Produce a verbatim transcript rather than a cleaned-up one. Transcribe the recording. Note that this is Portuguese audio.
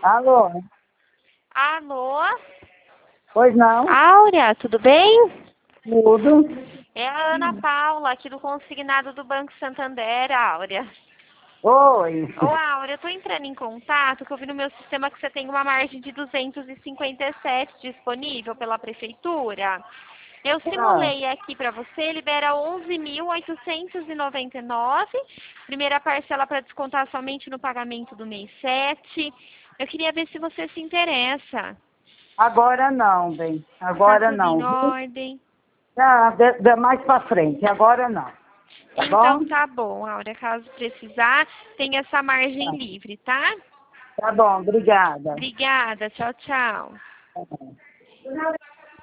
Alô? Alô? Pois não? Áurea, tudo bem? Tudo. É a Ana Paula, aqui do consignado do Banco Santander, Áurea. Oi. Ô, Áurea, eu tô entrando em contato, que eu vi no meu sistema que você tem uma margem de duzentos e cinquenta e sete disponível pela prefeitura. Eu Ah, simulei aqui para você, libera onze mil oitocentos e noventa e nove, primeira parcela para descontar somente no pagamento do mês sete. Eu queria ver se você se interessa. agora não, bem. Tá Agora tudo em não, viu? ordem? Ah, de- de- mais pra frente. Agora não. Tá Então bom? tá bom, Áurea, caso precisar, tem essa margem Tá, livre, tá? tá bom, obrigada. Obrigada, tchau, tchau. Tá bom.